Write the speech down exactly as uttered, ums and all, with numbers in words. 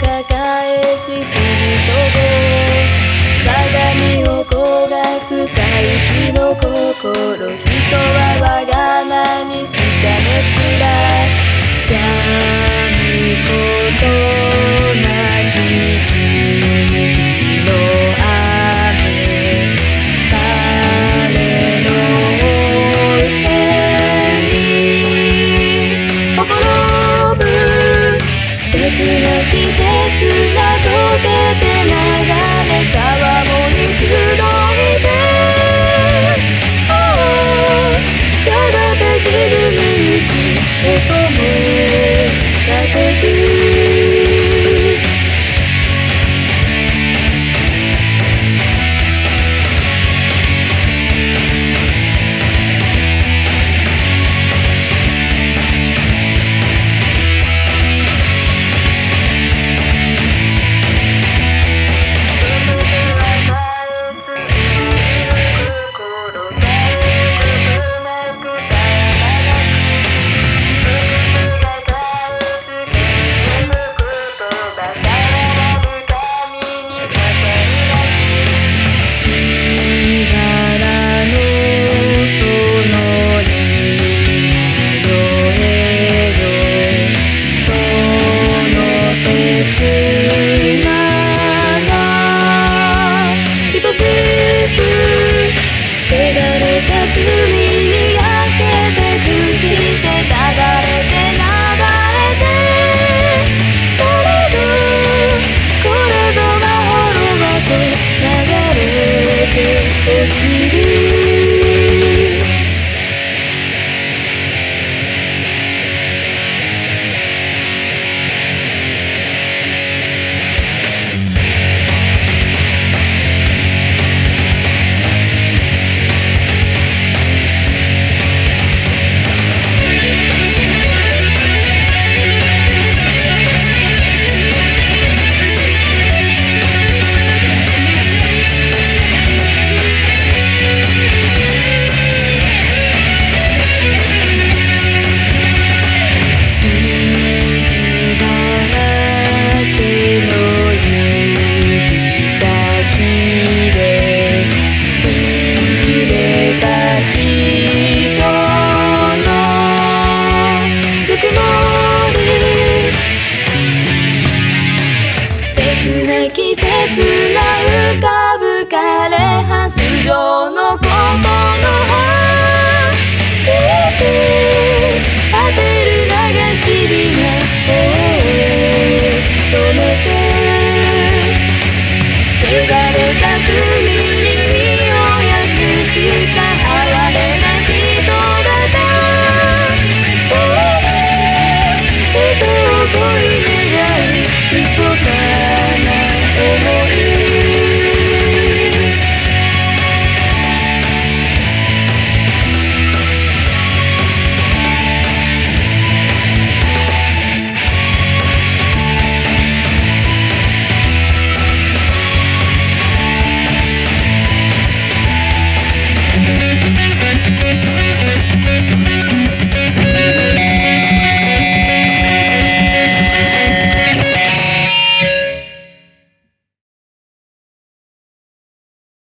抱えしすぎそご鏡を焦がす最地の心人はわがまにしか熱だ闇ことなき日の雨彼の線にほころぶ切なき切な溶けて流れ川も肉どいてああやがて沈むゆく音も立てず季節な浮かぶ枯れ葉樹上のことの葉消えて果てる流し火が止めて汚れた海に身を焼くした哀れな人だったそれで人を恋願う嘘